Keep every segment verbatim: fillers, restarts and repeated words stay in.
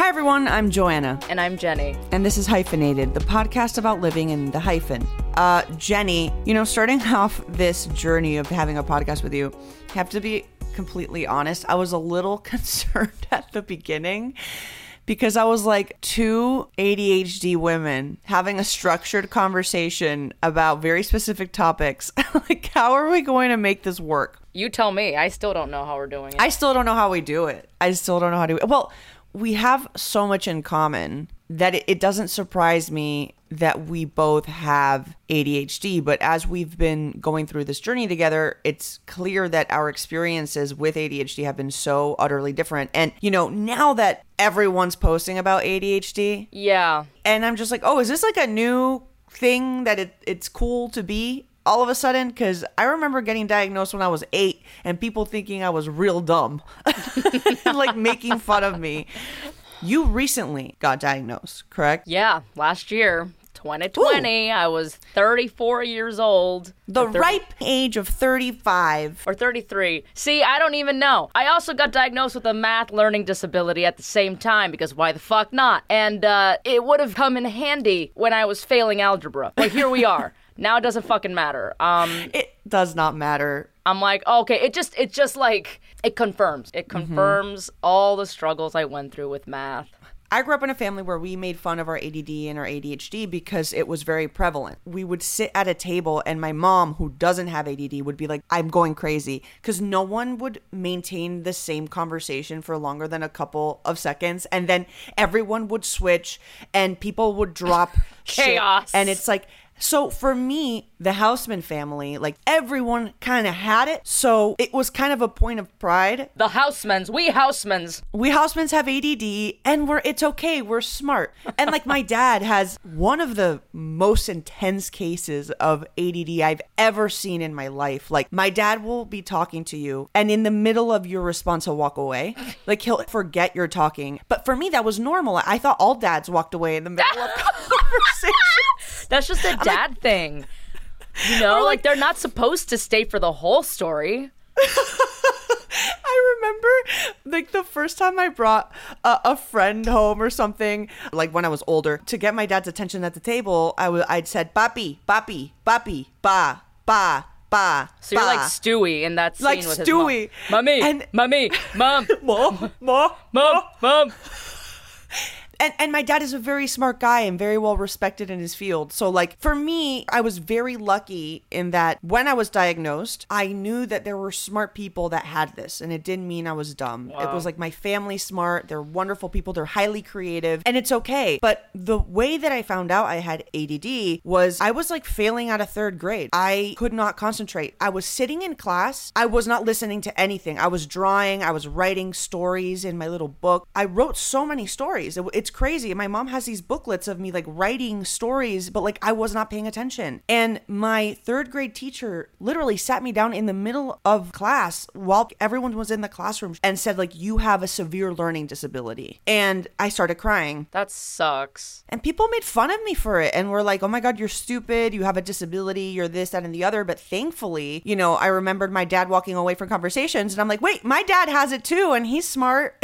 Hi everyone, I'm Joanna. And I'm Jenny. And this is Hyphenated, the podcast about living in the hyphen. Uh, Jenny, you know, starting off this journey of having a podcast with you, I have to be completely honest, I was a little concerned at the beginning because I was like, two A D H D women having a structured conversation about very specific topics. Like, how are we going to make this work? You tell me. I still don't know how we're doing it. I still don't know how we do it. I still don't know how to do it. Well, we have so much in common that it, it doesn't surprise me that we both have A D H D. But as we've been going through this journey together, it's clear that our experiences with A D H D have been so utterly different. And, you know, now that everyone's posting about A D H D. Yeah. And I'm just like, oh, is this like a new thing that it, it's cool to be all of a sudden? Because I remember getting diagnosed when I was eight and people thinking I was real dumb. Like making fun of me. You recently got diagnosed, correct? Yeah, last year, twenty twenty, Ooh. I was thirty-four years old. The thirty ripe age of thirty-five. Or thirty-three. See, I don't even know. I also got diagnosed with a math learning disability at the same time, because why the fuck not? And uh, it would have come in handy when I was failing algebra. But here we are. Now it doesn't fucking matter. Um, it does not matter. I'm like, okay, it just, it just like, it confirms. It confirms mm-hmm. all the struggles I went through with math. I grew up in a family where we made fun of our A D D and our A D H D because it was very prevalent. We would sit at a table and my mom, who doesn't have A D D, would be like, I'm going crazy, because no one would maintain the same conversation for longer than a couple of seconds. And then everyone would switch and people would drop chaos. Shit. And it's like, so for me, the Houseman family, like everyone kind of had it. So it was kind of a point of pride. The Housemans, we Housemans. We Housemans have A D D and we're, it's okay. We're smart. And like my dad has one of the most intense cases of A D D I've ever seen in my life. Like my dad will be talking to you and in the middle of your response, he'll walk away. Like he'll forget you're talking. But for me, that was normal. I thought all dads walked away in the middle of conversation. That's just a dad like, thing. You know, like, like they're not supposed to stay for the whole story. I remember like the first time I brought a, a friend home or something, like when I was older, to get my dad's attention at the table, I w- I'd said, papi, papi, papi, ba, ba. Ba, so you're ba. like Stewie in that scene like with Stewie. his mom. Mommy, and mommy, mom, mom, mom, mom, mom. And and my dad is a very smart guy and very well respected in his field. So like for me, I was very lucky in that when I was diagnosed, I knew that there were smart people that had this and it didn't mean I was dumb. Wow. It was like my family's smart. They're wonderful people. They're highly creative and it's okay. But the way that I found out I had A D D was I was like failing out of third grade. I could not concentrate. I was sitting in class. I was not listening to anything. I was drawing. I was writing stories in my little book. I wrote so many stories. It, it's crazy. My mom has these booklets of me like writing stories, but like I was not paying attention. And my third grade teacher literally sat me down in the middle of class while everyone was in the classroom and said like, you have a severe learning disability. And I started crying. That sucks. And people made fun of me for it and were like, oh my God, you're stupid. You have a disability. You're this, that, and the other. But thankfully, you know, I remembered my dad walking away from conversations and I'm like, wait, my dad has it too. And he's smart.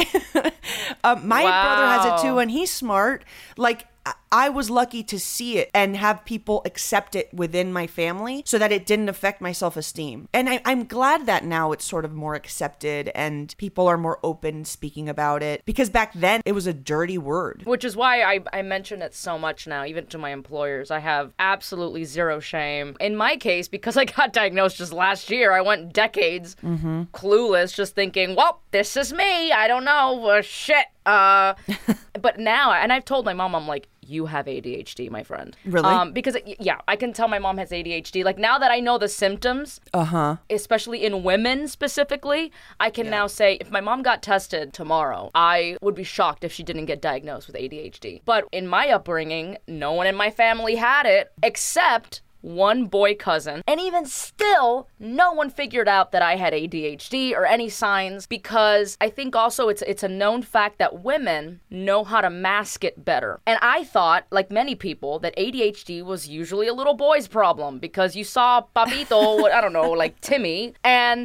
uh, my wow. brother has it too. And he's smart. Like I was lucky to see it and have people accept it within my family so that it didn't affect my self-esteem. And I, I'm glad that now it's sort of more accepted and people are more open speaking about it, because back then it was a dirty word. Which is why I, I mention it so much now, even to my employers. I have absolutely zero shame. In my case, because I got diagnosed just last year, I went decades mm-hmm. clueless, just thinking, well, this is me. I don't know. Uh, shit. Uh, but now, and I've told my mom, I'm like, you have A D H D, my friend. Really? Um, because, yeah, I can tell my mom has A D H D. Like, now that I know the symptoms, uh-huh. especially in women specifically, I can yeah. now say, if my mom got tested tomorrow, I would be shocked if she didn't get diagnosed with A D H D. But in my upbringing, no one in my family had it, except one boy cousin. And even still, no one figured out that I had A D H D or any signs, because I think also it's it's a known fact that women know how to mask it better. And I thought, like many people, that A D H D was usually a little boy's problem, because you saw Papito, I don't know, like Timmy, and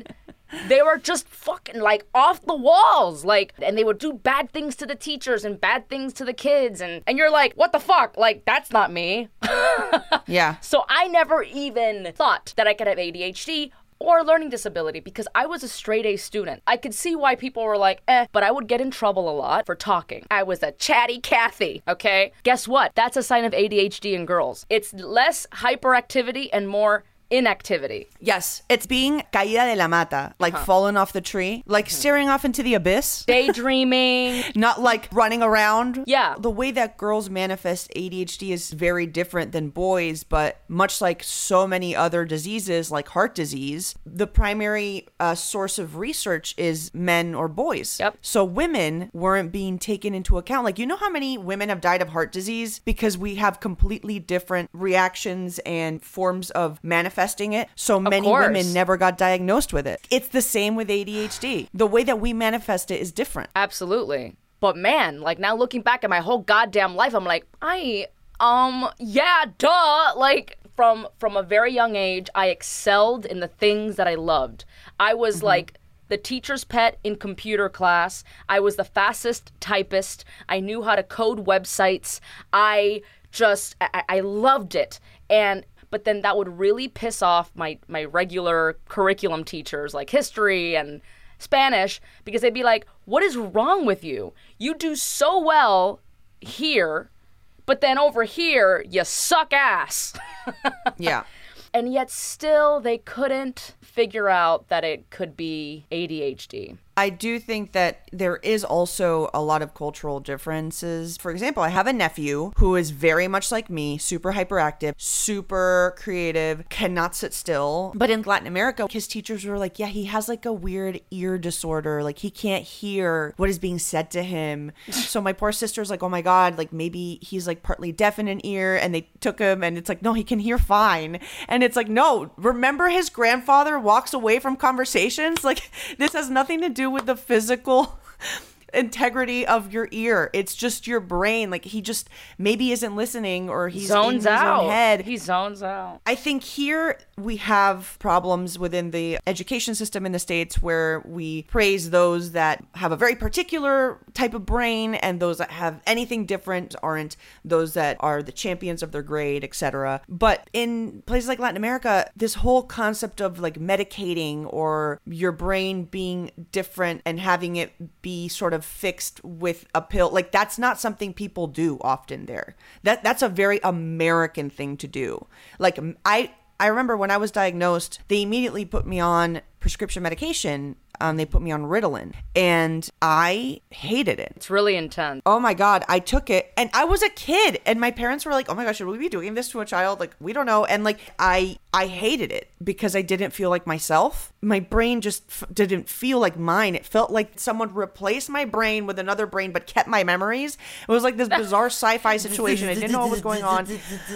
They were just fucking like off the walls. Like, and they would do bad things to the teachers and bad things to the kids. And, and you're like, what the fuck? Like, that's not me. Yeah. So I never even thought that I could have A D H D or learning disability because I was a straight A student. I could see why people were like, eh, but I would get in trouble a lot for talking. I was a chatty Cathy, okay? Guess what? That's a sign of A D H D in girls. It's less hyperactivity and more inactivity. Yes, it's being caída de la mata, like uh-huh. falling off the tree, like mm-hmm. staring off into the abyss. Daydreaming. Not like running around. Yeah. The way that girls manifest A D H D is very different than boys, but much like so many other diseases like heart disease, the primary uh, source of research is men or boys. Yep. So women weren't being taken into account. Like, you know how many women have died of heart disease because we have completely different reactions and forms of manifestation it, so many women never got diagnosed with it. It's the same with A D H D. The way that we manifest it is different. Absolutely. But man, like now looking back at my whole goddamn life, I'm like, I, um, yeah, duh. Like from from a very young age, I excelled in the things that I loved. I was mm-hmm. like the teacher's pet in computer class. I was the fastest typist. I knew how to code websites. I just, I, I loved it. And But then that would really piss off my, my regular curriculum teachers like history and Spanish because they'd be like, what is wrong with you? You do so well here, but then over here, you suck ass. Yeah. And yet still they couldn't figure out that it could be A D H D. I do think that there is also a lot of cultural differences. For example, I have a nephew who is very much like me, super hyperactive, super creative, cannot sit still. But in Latin America, his teachers were like, yeah, he has like a weird ear disorder. Like he can't hear what is being said to him. So my poor sister's like, oh my God, like maybe he's like partly deaf in an ear. And they took him and it's like, no, he can hear fine. And it's like, no, remember his grandfather walks away from conversations? Like this has nothing to do with the physical integrity of your ear. It's just your brain. Like he just maybe isn't listening or he's zones in his out. own head. He zones out. I think here we have problems within the education system in the States where we praise those that have a very particular type of brain and those that have anything different aren't, those that are the champions of their grade, et cetera. But in places like Latin America, this whole concept of like medicating or your brain being different and having it be sort of fixed with a pill, like that's not something people do often there. That that's a very American thing to do. Like I I remember when I was diagnosed, they immediately put me on prescription medication. Um, they put me on Ritalin and I hated it. It's really intense. Oh my God. I took it and I was a kid and my parents were like, oh my gosh, should we be doing this to a child? Like, we don't know. And like, I, I hated it because I didn't feel like myself. My brain just f- didn't feel like mine. It felt like someone replaced my brain with another brain, but kept my memories. It was like this bizarre sci-fi situation. I didn't know what was going on.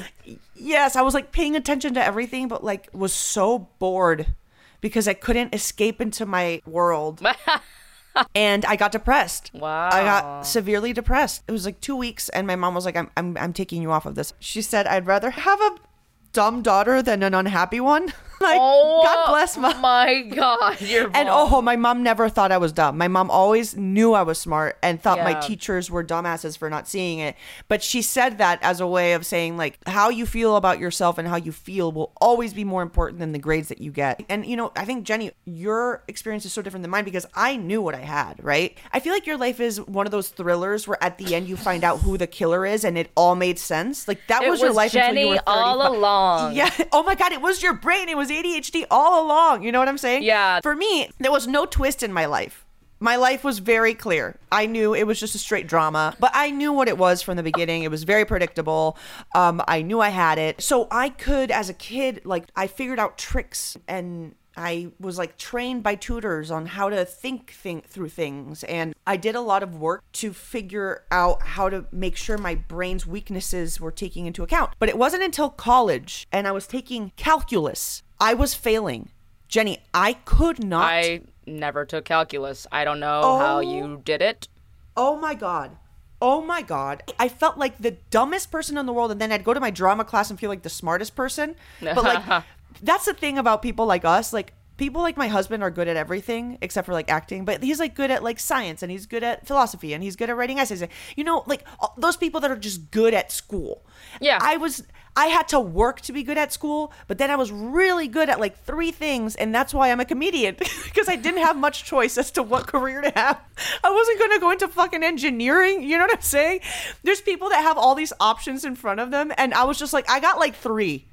Yes. I was like paying attention to everything, but like was so bored because I couldn't escape into my world. And I got depressed. Wow. I got severely depressed. It was like two weeks and my mom was like, I'm I'm I'm taking you off of this. She said, I'd rather have a dumb daughter than an unhappy one. Like, oh, God bless my... my God, your mom. And oh, my mom never thought I was dumb. My mom always knew I was smart and thought Yeah. my teachers were dumbasses for not seeing it. But she said that as a way of saying, like, how you feel about yourself and how you feel will always be more important than the grades that you get. And, you know, I think, Jenny, your experience is so different than mine because I knew what I had, right? I feel like your life is one of those thrillers where at the end you find out who the killer is and it all made sense. Like, that It was, your was life Jenny until you were thirty-five. all along. Yeah. Oh my God, it was your brain. It was A D H D all along. You know what I'm saying? Yeah. For me, there was no twist in my life. My life was very clear. I knew it was just a straight drama, but I knew what it was from the beginning. It was very predictable. Um, I knew I had it. So I could, as a kid, like, I figured out tricks and I was like trained by tutors on how to think, think through things. And I did a lot of work to figure out how to make sure my brain's weaknesses were taken into account. But it wasn't until college and I was taking calculus, I was failing. Jenny, I could not. I never took calculus. I don't know Oh. how you did it. Oh my God. Oh my God. I felt like the dumbest person in the world. And then I'd go to my drama class and feel like the smartest person. But like, that's the thing about people like us. Like, people like my husband are good at everything except for like acting, but he's like good at like science, and he's good at philosophy, and he's good at writing essays. You know, like all- those people that are just good at school. Yeah. I was I had to work to be good at school, but then I was really good at like three things, and that's why I'm a comedian, because I didn't have much choice as to what career to have. I wasn't going to go into fucking engineering, you know what I'm saying? There's people that have all these options in front of them, and I was just like, I got like three.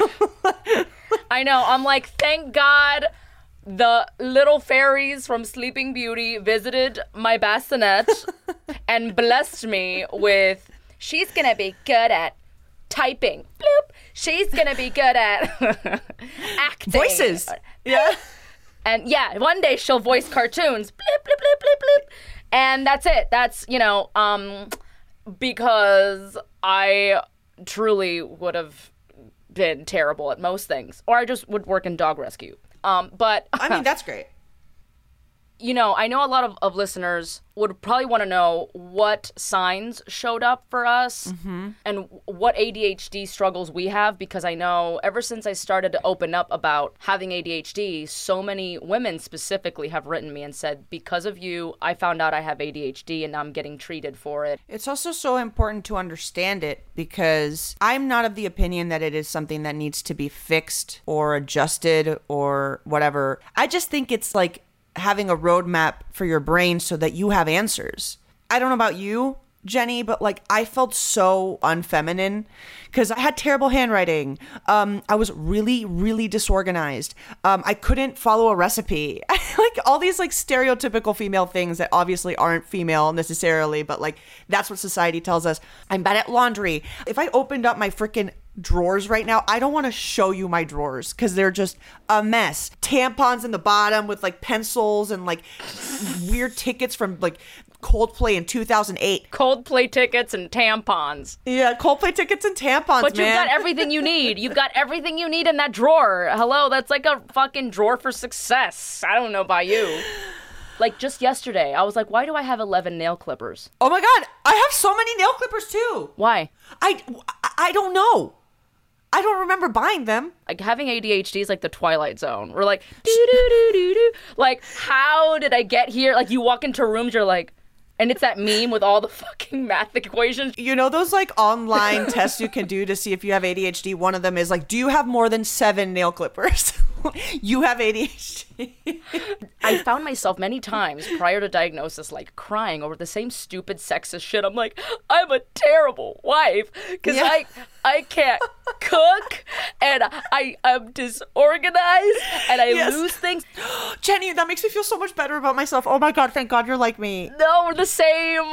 I know. I'm like, thank God the little fairies from Sleeping Beauty visited my bassinet and blessed me with, she's going to be good at typing. Bloop. She's going to be good at acting. Voices. Yeah. And yeah, one day she'll voice cartoons. Bloop, bloop, bloop, bloop, bloop. And that's it. That's, you know, um, because I truly would have been terrible at most things. Or I just would work in dog rescue. Um, but I mean, that's great. You know, I know a lot of, of listeners would probably want to know what signs showed up for us mm-hmm. and what A D H D struggles we have, because I know ever since I started to open up about having A D H D, so many women specifically have written me and said, because of you, I found out I have A D H D and I'm getting treated for it. It's also so important to understand it, because I'm not of the opinion that it is something that needs to be fixed or adjusted or whatever. I just think it's like having a roadmap for your brain so that you have answers. I don't know about you, Jenny, but like I felt so unfeminine because I had terrible handwriting. Um, I was really, really disorganized. Um, I couldn't follow a recipe. Like all these like stereotypical female things that obviously aren't female necessarily, but like that's what society tells us. I'm bad at laundry. If I opened up my freaking drawers right now, I don't want to show you my drawers because they're just a mess. Tampons in the bottom with like pencils and like weird tickets from like Coldplay in two thousand eight. Coldplay tickets and tampons. Yeah, Coldplay tickets and tampons, But man. you've got everything you need. You've got everything you need in that drawer. Hello, that's like a fucking drawer for success. I don't know about you. Like just yesterday, I was like, why do I have eleven nail clippers? Oh my God, I have so many nail clippers too. Why? I, I don't know. I don't remember buying them. Like having A D H D is like the Twilight Zone. We're like, doo doo doo doo doo. Like, how did I get here? Like, you walk into rooms, you're like, and it's that meme with all the fucking math equations. You know those like online tests you can do to see if you have A D H D? One of them is like, do you have more than seven nail clippers? You have A D H D. I found myself many times prior to diagnosis like crying over the same stupid sexist shit. I'm like, I'm a terrible wife because Yeah. I I can't cook and I I'm disorganized and I Yes. lose things. Jenny, that makes me feel so much better about myself. Oh my God, thank God you're like me. No, we're the same.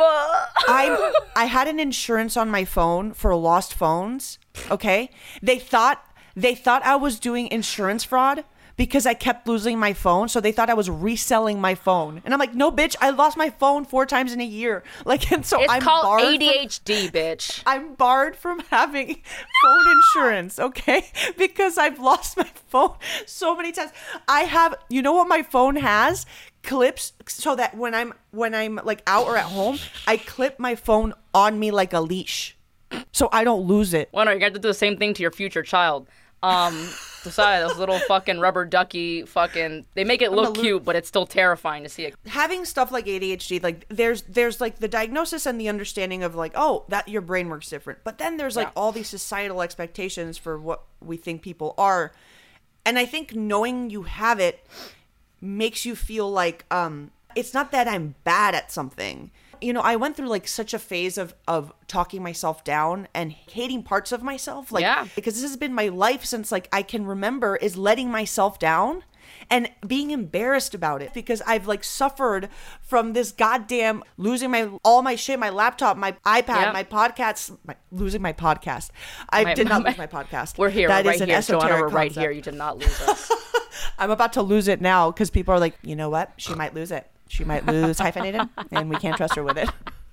I I had an insurance on my phone for lost phones. Okay, they thought they thought I was doing insurance fraud because I kept losing my phone, so they thought I was reselling my phone. And I'm like, no, bitch, I lost my phone four times in a year. Like, and so It's I'm called barred A D H D, from, bitch. I'm barred from having phone insurance, okay? Because I've lost my phone so many times. I have, you know what my phone has? Clips so that when I'm when I'm like out or at home, I clip my phone on me like a leash, so I don't lose it. Well, no, you're going to have to do the same thing to your future child. Um, Sorry, those little fucking rubber ducky fucking, they make it look lo- cute, but it's still terrifying to see it. Having stuff like A D H D, like there's there's like the diagnosis and the understanding of like, oh, that your brain works different. But then there's like Yeah. all these societal expectations for what we think people are. And I think knowing you have it makes you feel like um it's not that I'm bad at something. You know, I went through like such a phase of of talking myself down and hating parts of myself, like Yeah. because this has been my life since like I can remember, is letting myself down and being embarrassed about it, because I've like suffered from this goddamn losing my all my shit, my laptop, my iPad, Yeah. my podcasts, my, losing my podcast. I My- did not my- lose my podcast. We're here, That we're is right an here, Joanna, esoteric we're right concept. here. You did not lose us. I'm about to lose it now because people are like, you know what? She might lose it. She might lose hyphenated, and we can't trust her with it.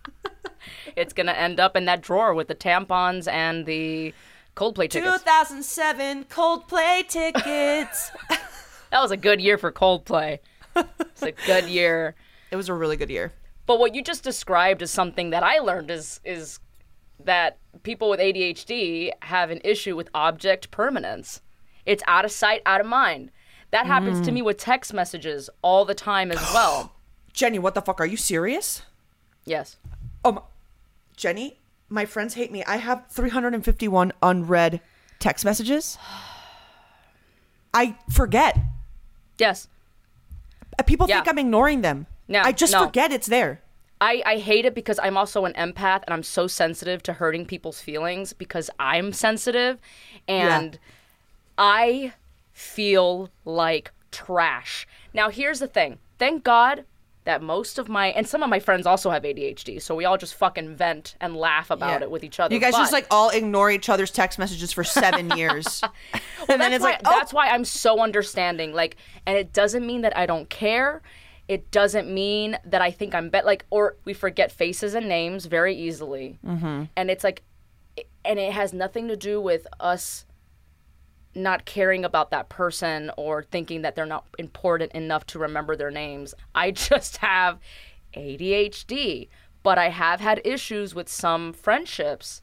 It's going to end up in that drawer with the tampons and the Coldplay two tickets. thousand seven Coldplay tickets. That was a good year for Coldplay. It's a good year. It was a really good year. But what you just described is something that I learned is is that people with A D H D have an issue with object permanence. It's out of sight, out of mind. That happens mm. to me with text messages all the time as well. Jenny, what the fuck? Are you serious? Yes. Oh, my- Jenny, my friends hate me. I have three hundred fifty-one unread text messages. I forget. Yes. People yeah. think I'm ignoring them. No, I just no. forget it's there. I, I hate it because I'm also an empath and I'm so sensitive to hurting people's feelings because I'm sensitive and yeah. I feel like trash. Now, here's the thing. Thank God that most of my, and some of my friends also have A D H D, so we all just fucking vent and laugh about yeah. it with each other. You guys but, just like all ignore each other's text messages for seven years. well, and then it's why, like, oh. That's why I'm so understanding. Like, and it doesn't mean that I don't care. It doesn't mean that I think I'm better, like, or we forget faces and names very easily. Mm-hmm. And it's like, and it has nothing to do with us not caring about that person or thinking that they're not important enough to remember their names. I just have A D H D, but I have had issues with some friendships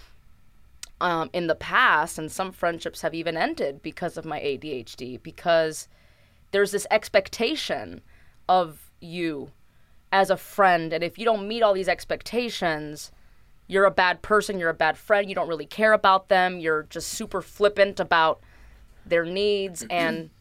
um, in the past, and some friendships have even ended because of my A D H D, because there's this expectation of you as a friend, and if you don't meet all these expectations, you're a bad person, you're a bad friend, you don't really care about them, you're just super flippant about their needs, and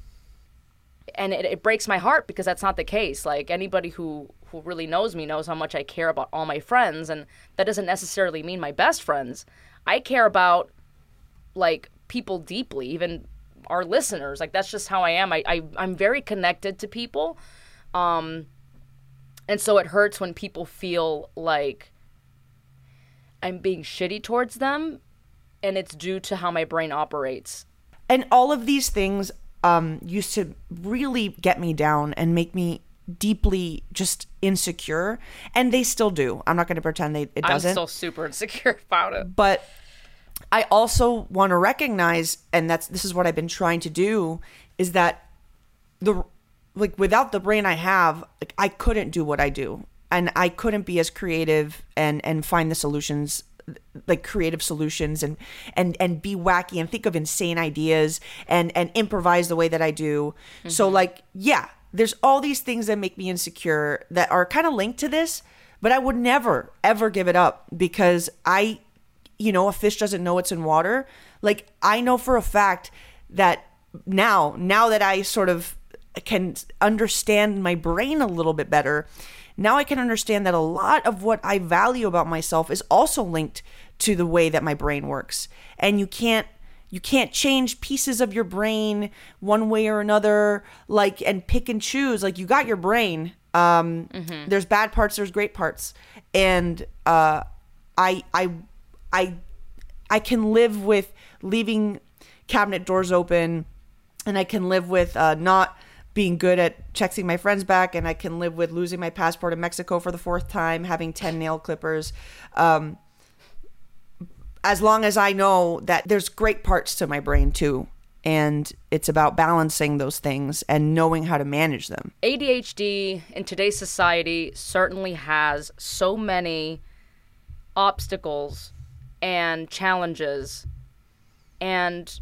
and it, it breaks my heart because that's not the case. Like, anybody who, who really knows me knows how much I care about all my friends, and that doesn't necessarily mean my best friends. I care about, like, people deeply, even our listeners. Like, that's just how I am. I, I, I'm very connected to people. Um, and so it hurts when people feel like I'm being shitty towards them, and it's due to how my brain operates. And all of these things um, used to really get me down and make me deeply just insecure, and they still do. I'm not going to pretend they, it doesn't. I'm still super insecure about it. But I also want to recognize, and that's this is what I've been trying to do, is that the like without the brain I have, like, I couldn't do what I do, and I couldn't be as creative and and find the solutions, like creative solutions, and and and be wacky and think of insane ideas and and improvise the way that I do. Mm-hmm. So like, yeah, there's all these things that make me insecure that are kind of linked to this, but I would never ever give it up, because I, you know, a fish doesn't know it's in water. Like, I know for a fact that now now that I sort of can understand my brain a little bit better, now I can understand that a lot of what I value about myself is also linked to the way that my brain works. And you can't you can't change pieces of your brain one way or another, like, and pick and choose. Like, you got your brain. Um, mm-hmm. There's bad parts, there's great parts. And uh, I I I I can live with leaving cabinet doors open, and I can live with uh, not being good at texting my friends back, and I can live with losing my passport in Mexico for the fourth time, having ten nail clippers. Um, as long as I know that there's great parts to my brain too, and it's about balancing those things and knowing how to manage them. A D H D in today's society certainly has so many obstacles and challenges, and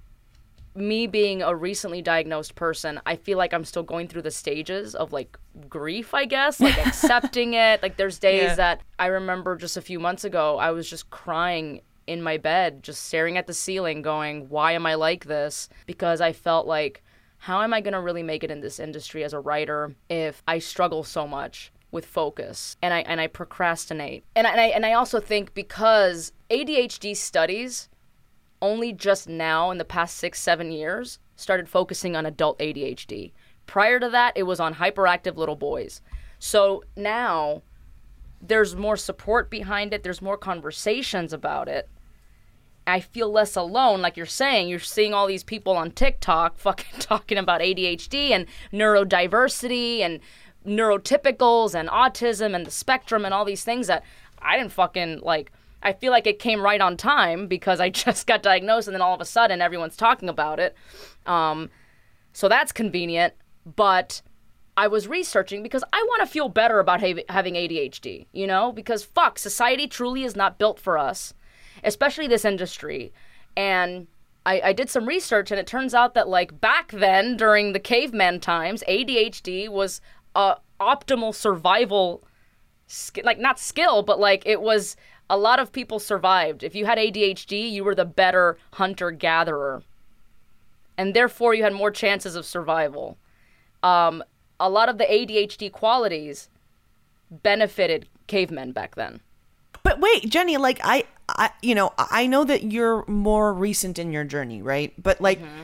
me being a recently diagnosed person, I feel like I'm still going through the stages of, like, grief, I guess, like accepting it. Like, there's days yeah. that I remember just a few months ago, I was just crying in my bed, just staring at the ceiling going, why am I like this? Because I felt like, how am I going to really make it in this industry as a writer if I struggle so much with focus and I and I procrastinate? And I, and I, and I also think because A D H D studies only just now in the past six, seven years started focusing on adult A D H D. Prior to that, it was on hyperactive little boys. So now there's more support behind it. There's more conversations about it. I feel less alone. Like you're saying, you're seeing all these people on TikTok fucking talking about A D H D and neurodiversity and neurotypicals and autism and the spectrum and all these things that I didn't fucking like. I feel like it came right on time because I just got diagnosed and then all of a sudden everyone's talking about it. Um, so that's convenient. But I was researching because I want to feel better about ha- having A D H D, you know, because fuck, society truly is not built for us, especially this industry. And I, I did some research, and it turns out that, like, back then, during the caveman times, A D H D was a optimal survival, sk- like, not skill, but, like, it was, a lot of people survived. If you had A D H D, you were the better hunter-gatherer. And therefore, you had more chances of survival. Um, a lot of the A D H D qualities benefited cavemen back then. But wait, Jenny, like, I, I, you know, I know that you're more recent in your journey, right? But, like, mm-hmm.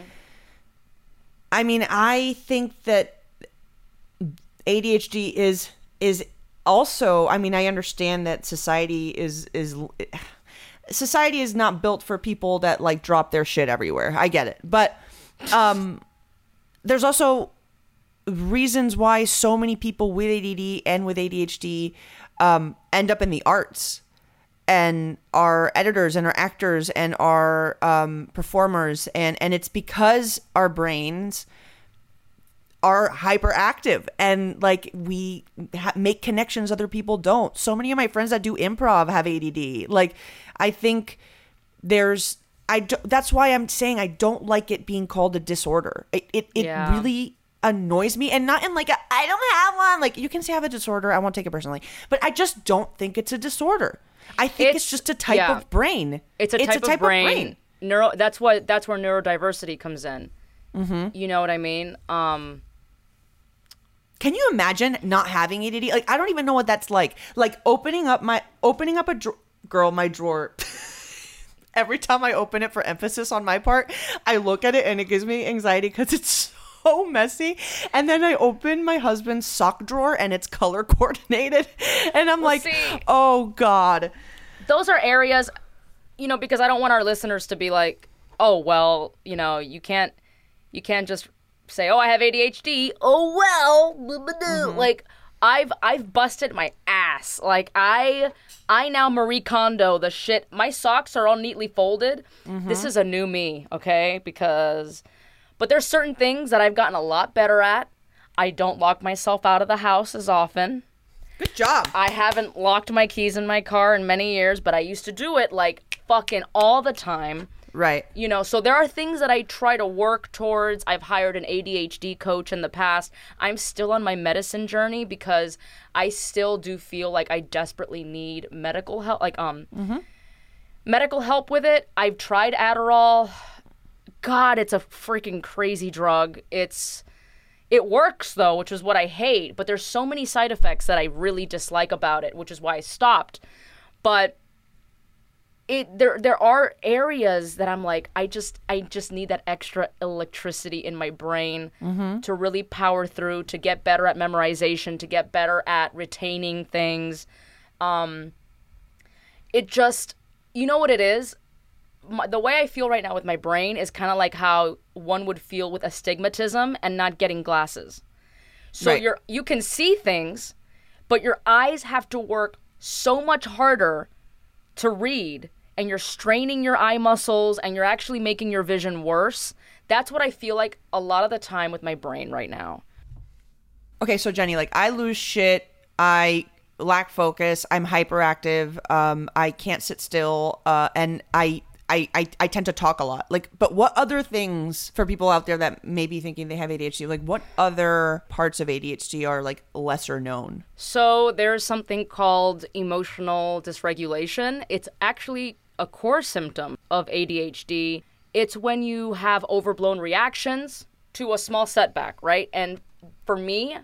I mean, I think that A D H D is, is also, I mean, I understand that society is, is, society is not built for people that, like, drop their shit everywhere. I get it. But, um, there's also reasons why so many people with A D D and with A D H D, um, end up in the arts. And are editors and are actors and are um, performers. And, and it's because our brains are hyperactive and like we ha- make connections other people don't. So many of my friends that do improv have A D D. Like, I think there's, I do, that's why I'm saying I don't like it being called a disorder. It, it, it yeah. really annoys me, and not in like a, I don't have one. Like, you can say I have a disorder. I won't take it personally, but I just don't think it's a disorder. I think it's, it's just a type yeah. of brain. It's a type, it's a type of, brain. of brain. Neuro. That's what. That's where neurodiversity comes in. Mm-hmm. You know what I mean? Um, Can you imagine not having A D D? Like, I don't even know what that's like. Like opening up my opening up a dra- girl my drawer. Every time I open it, for emphasis on my part, I look at it and it gives me anxiety because it's so messy. And then I open my husband's sock drawer and it's color coordinated, and I'm well, like, see, oh God. Those are areas, you know, because I don't want our listeners to be like, oh well, you know, you can't, you can't just say, oh, I have A D H D. Oh well, mm-hmm. like I've I've busted my ass. Like I I now Marie Kondo the shit. My socks are all neatly folded. Mm-hmm. This is a new me, okay? Because. But there's certain things that I've gotten a lot better at. I don't lock myself out of the house as often. Good job. I haven't locked my keys in my car in many years, but I used to do it like fucking all the time. Right. You know, so there are things that I try to work towards. I've hired an A D H D coach in the past. I'm still on my medicine journey because I still do feel like I desperately need medical help, like um mm-hmm. medical help with it. I've tried Adderall. God, it's a freaking crazy drug. It's, it works though, which is what I hate, but there's so many side effects that I really dislike about it, which is why I stopped. But it, there, there are areas that I'm like, I just, I just need that extra electricity in my brain mm-hmm. to really power through, to get better at memorization, to get better at retaining things. Um, it just, you know what it is? My, the way I feel right now with my brain is kind of like how one would feel with astigmatism and not getting glasses. So right. you're you can see things, but your eyes have to work so much harder to read, and you're straining your eye muscles and you're actually making your vision worse. That's what I feel like a lot of the time with my brain right now. Okay, so Jenny, like I lose shit, I lack focus, I'm hyperactive, um, I can't sit still, uh, and I I, I, I tend to talk a lot. Like, but what other things for people out there that may be thinking they have A D H D, like what other parts of A D H D are like lesser known? So there's something called emotional dysregulation. It's actually a core symptom of A D H D. It's when you have overblown reactions to a small setback, right? And for me,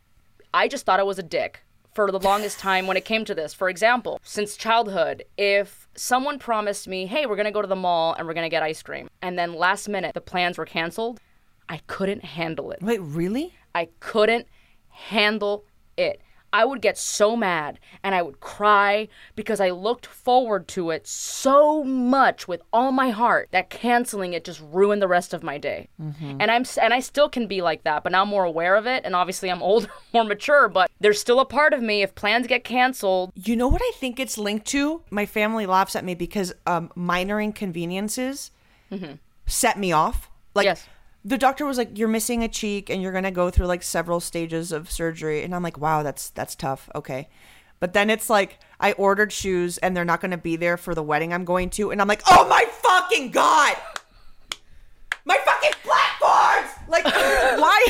I just thought I was a dick for the longest time when it came to this. For example, since childhood, if someone promised me, hey, we're going to go to the mall and we're going to get ice cream, and then last minute the plans were canceled, I couldn't handle it. Wait, really? I couldn't handle it. I would get so mad and I would cry because I looked forward to it so much with all my heart that canceling it just ruined the rest of my day. Mm-hmm. And I'm and I still can be like that, but now I'm more aware of it. And obviously I'm older, more mature, but there's still a part of me, if plans get canceled. You know what I think it's linked to? My family laughs at me because um, minor inconveniences mm-hmm. set me off. Like, yes. The doctor was like, you're missing a cheek and you're going to go through like several stages of surgery. And I'm like, wow, that's that's tough. Okay. But then it's like, I ordered shoes and they're not going to be there for the wedding I'm going to. And I'm like, oh my fucking God. My fucking platforms! Like, why?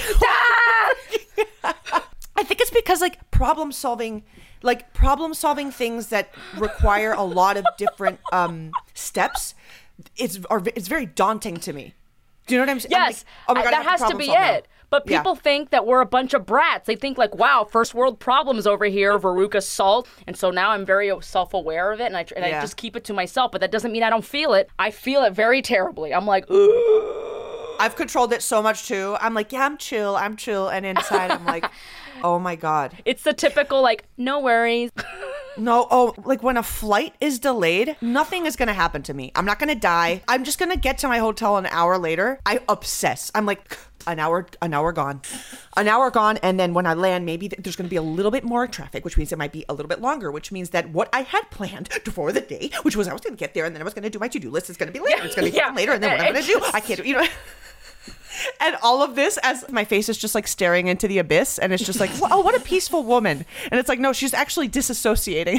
I think it's because, like, problem solving, like, problem solving things that require a lot of different um, steps, it's, are, it's very daunting to me. Do you know what I'm saying? Yes, I'm like, oh my God, that has to be it. Now. But people yeah. think that we're a bunch of brats. They think like, wow, first world problems over here, Veruca Salt. And so now I'm very self-aware of it, and I and yeah. I just keep it to myself. But that doesn't mean I don't feel it. I feel it very terribly. I'm like, ugh. I've controlled it so much too. I'm like, yeah, I'm chill, I'm chill. And inside I'm like, oh my God. It's the typical like, no worries. No, oh, like when a flight is delayed, nothing is going to happen to me. I'm not going to die. I'm just going to get to my hotel an hour later. I obsess. I'm like, an hour, an hour gone, an hour gone. And then when I land, maybe th- there's going to be a little bit more traffic, which means it might be a little bit longer, which means that what I had planned for the day, which was I was going to get there and then I was going to do my to-do list, is going to be later. Yeah, it's going to be yeah. later. And then what I'm going to do, I can't do, you know. And all of this as my face is just like staring into the abyss, and it's just like, oh, what a peaceful woman. And it's like, no, she's actually disassociating.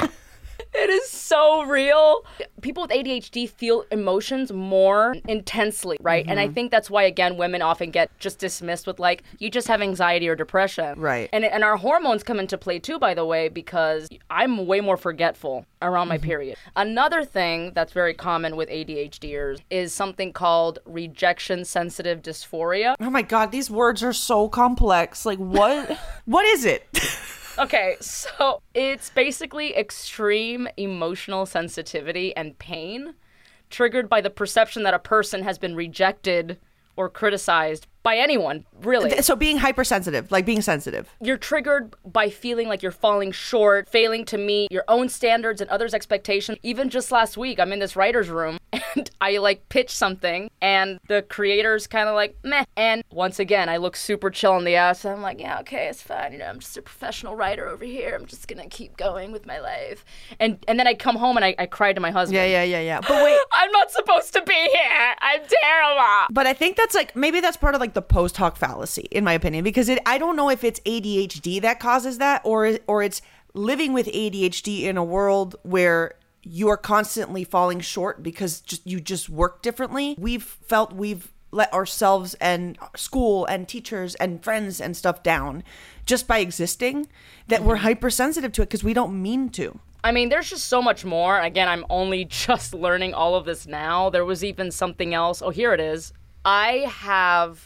It is so real. People with A D H D feel emotions more intensely, right? Mm-hmm. And I think that's why, again, women often get just dismissed with like, you just have anxiety or depression. Right. And and our hormones come into play too, by the way, because I'm way more forgetful around my mm-hmm. period. Another thing that's very common with ADHDers is something called rejection sensitive dysphoria. Oh my God, these words are so complex. Like, what? What is it? Okay, so it's basically extreme emotional sensitivity and pain triggered by the perception that a person has been rejected or criticized by anyone, really. So being hypersensitive, like being sensitive. You're triggered by feeling like you're falling short, failing to meet your own standards and others' expectations. Even just last week, I'm in this writer's room and I like pitch something and the creator's kind of like, meh. And once again, I look super chill in the ass. And I'm like, yeah, okay, it's fine. You know, I'm just a professional writer over here. I'm just going to keep going with my life. And and then I come home and I, I cry to my husband. Yeah, yeah, yeah, yeah. But wait. I'm not supposed to be here. I'm terrible. But I think that's like, maybe that's part of like the post hoc fallacy, in my opinion, because it I don't know if it's A D H D that causes that, or or it's living with A D H D in a world where you are constantly falling short because just you just work differently. We've felt we've let ourselves and school and teachers and friends and stuff down just by existing, that mm-hmm. we're hypersensitive to it because we don't mean to. I mean, there's just so much more. Again, I'm only just learning all of this now. There was even something else. Oh, here it is. I have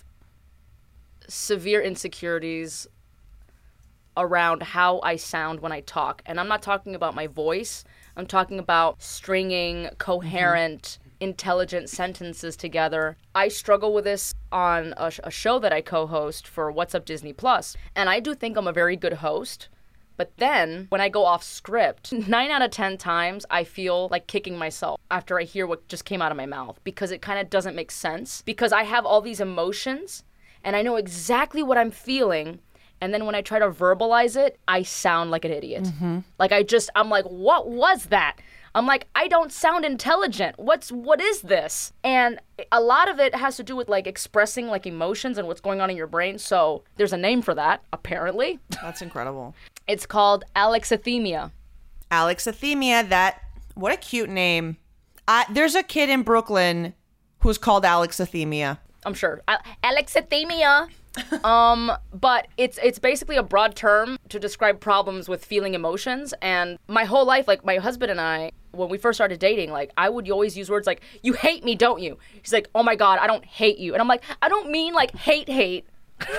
severe insecurities around how I sound when I talk. And I'm not talking about my voice. I'm talking about stringing coherent, mm-hmm. intelligent sentences together. I struggle with this on a, a show that I co-host for What's Up Disney Plus. And I do think I'm a very good host. But then when I go off script, nine out of ten times I feel like kicking myself after I hear what just came out of my mouth, because it kind of doesn't make sense, because I have all these emotions and I know exactly what I'm feeling. And then when I try to verbalize it, I sound like an idiot. Mm-hmm. Like I just, I'm like, what was that? I'm like, I don't sound intelligent. What's, what is this? And a lot of it has to do with like expressing like emotions and what's going on in your brain. So there's a name for that, apparently. That's incredible. It's called alexithymia. Alexithymia, that, what a cute name. I, there's a kid in Brooklyn who's called Alexithymia. I'm sure. Al- alexithymia. um, but it's it's basically a broad term to describe problems with feeling emotions. And my whole life, like my husband and I, when we first started dating, like I would always use words like, you hate me, don't you? He's like, oh my God, I don't hate you. And I'm like, I don't mean like hate, hate.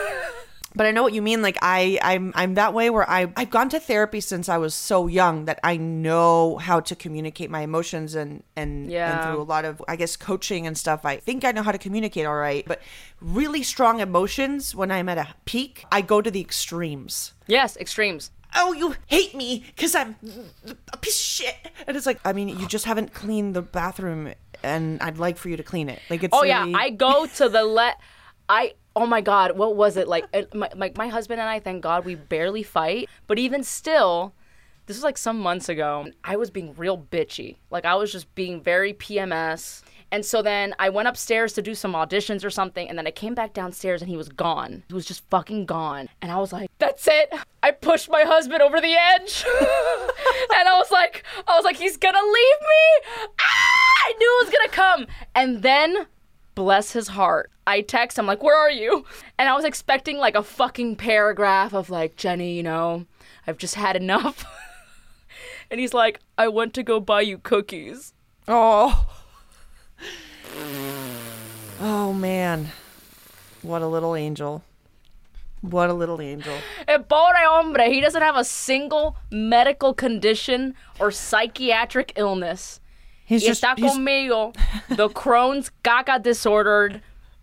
But I know what you mean. Like I, I'm, I'm that way where I, I've gone to therapy since I was so young that I know how to communicate my emotions, and, and, yeah. and through a lot of, I guess, coaching and stuff, I think I know how to communicate all right. But really strong emotions, when I'm at a peak, I go to the extremes. Yes, extremes. Oh, you hate me because I'm a piece of shit. And it's like, I mean, you just haven't cleaned the bathroom and I'd like for you to clean it. Like it's Oh, really... yeah. I go to the let... I... Oh my God, what was it? Like, my, my my husband and I, thank God, we barely fight. But even still, this was like some months ago, I was being real bitchy. Like, I was just being very P M S. And so then I went upstairs to do some auditions or something, and then I came back downstairs and he was gone. He was just fucking gone. And I was like, that's it. I pushed my husband over the edge. And I was like, I was like, he's gonna leave me. Ah! I knew it was gonna come. And then bless his heart, I text him like, where are you? And I was expecting like a fucking paragraph of like, Jenny, you know, I've just had enough. And he's like, I went to go buy you cookies. Oh. Oh, man. What a little angel. What a little angel. El pobre hombre. He doesn't have a single medical condition or psychiatric illness. He's y just está he's, conmigo. The Crohn's, caca disordered,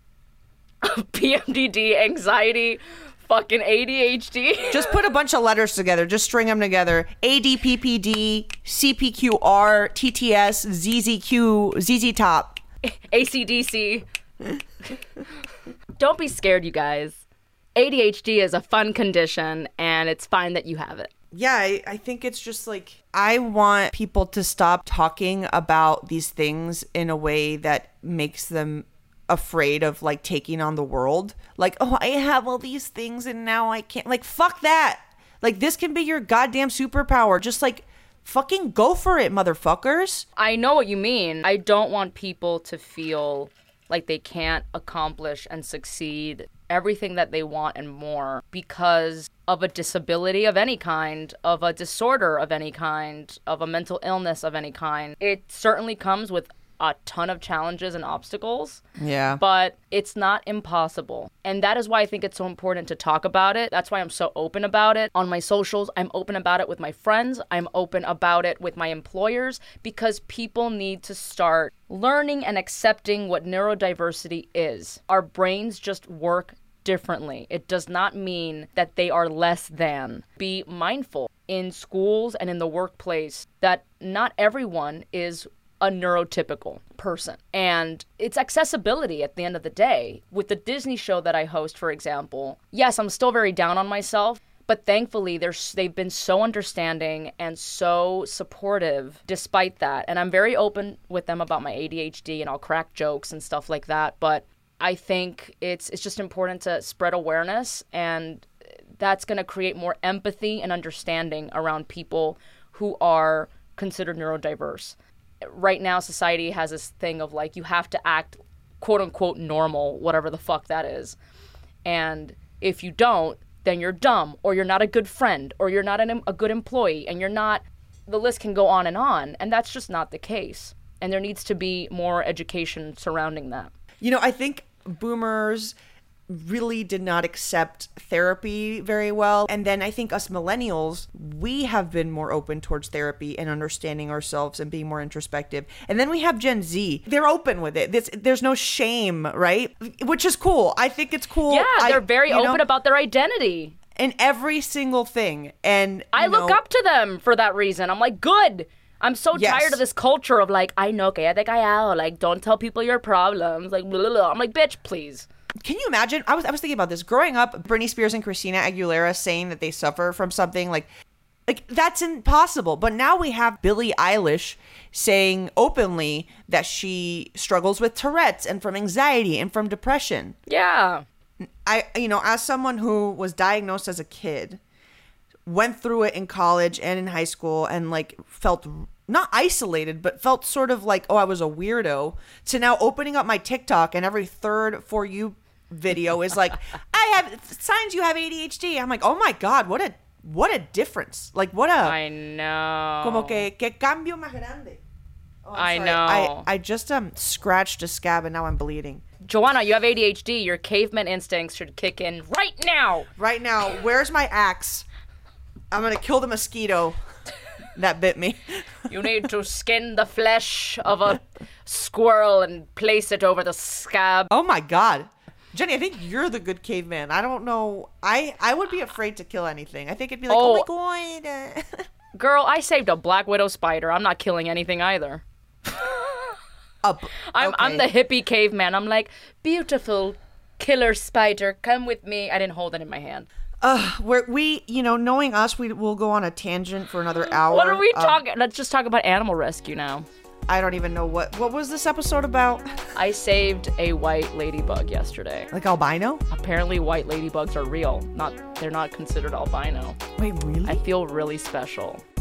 P M D D, anxiety, fucking A D H D. Just put a bunch of letters together. Just string them together. A D P P D, C P Q R, T T S, Z Z Q, Z Z Top. A C D C. Don't be scared, you guys. A D H D is a fun condition, and it's fine that you have it. Yeah, I, I think it's just like, I want people to stop talking about these things in a way that makes them afraid of like taking on the world. Like, oh, I have all these things and now I can't. Like, fuck that. Like, this can be your goddamn superpower. Just like, fucking go for it, motherfuckers. I know what you mean. I don't want people to feel like they can't accomplish and succeed everything that they want and more because of a disability of any kind, of a disorder of any kind, of a mental illness of any kind. It certainly comes with a ton of challenges and obstacles. Yeah. But it's not impossible. And that is why I think it's so important to talk about it. That's why I'm so open about it. On my socials, I'm open about it with my friends. I'm open about it with my employers because people need to start learning and accepting what neurodiversity is. Our brains just work differently. It does not mean that they are less than. Be mindful in schools and in the workplace that not everyone is a neurotypical person. And it's accessibility at the end of the day. With the Disney show that I host, for example, yes, I'm still very down on myself, but thankfully they're, they've been so understanding and so supportive despite that. And I'm very open with them about my A D H D and I'll crack jokes and stuff like that. But I think it's it's just important to spread awareness, and that's going to create more empathy and understanding around people who are considered neurodiverse. Right now, society has this thing of like, you have to act quote unquote normal, whatever the fuck that is. And if you don't, then you're dumb, or you're not a good friend, or you're not an, a good employee, and you're not, the list can go on and on. And that's just not the case. And there needs to be more education surrounding that. You know, I think boomers really did not accept therapy very well. And then I think us millennials, we have been more open towards therapy and understanding ourselves and being more introspective. And then we have Gen Z. They're open with it. There's, there's no shame, right? Which is cool. I think it's cool. Yeah, they're I, very open know, about their identity. in every single thing. And I look know, up to them for that reason. I'm like, good. I'm so Yes. tired of this culture of like, I know, quédate callado. Like, don't tell people your problems. Like, blah, blah, blah. I'm like, bitch, please. Can you imagine? I was I was thinking about this. Growing up, Britney Spears and Christina Aguilera saying that they suffer from something like, like that's impossible. But now we have Billie Eilish saying openly that she struggles with Tourette's and from anxiety and from depression. Yeah. I, you know, as someone who was diagnosed as a kid, went through it in college and in high school and like felt not isolated, but felt sort of like, oh, I was a weirdo, to now opening up my TikTok and every third For You video is like, I have signs you have A D H D. I'm like, oh my God, what a, what a difference. Like what a, I know. como que, que cambio más grande. Oh, I'm I sorry. know. I, I just um scratched a scab and now I'm bleeding. Joanna, you have A D H D. Your caveman instincts should kick in right now. Right now, where's my axe? I'm gonna kill the mosquito that bit me. You need to skin the flesh of a squirrel and place it over the scab. Oh my God. Jenny, I think you're the good caveman. I don't know. I, I would be afraid to kill anything. I think it'd be like, oh, Oh. my God. Girl, I saved a black widow spider. I'm not killing anything either. Up. I'm okay. I'm the hippie caveman. I'm like, beautiful killer spider, come with me. I didn't hold it in my hand. Uh, where we, you know, knowing us, we will go on a tangent for another hour. What are we Um, talking? Let's just talk about animal rescue now. I don't even know what. What was this episode about? I saved a white ladybug yesterday. Like albino? Apparently, white ladybugs are real. Not they're not considered albino. Wait, really? I feel really special.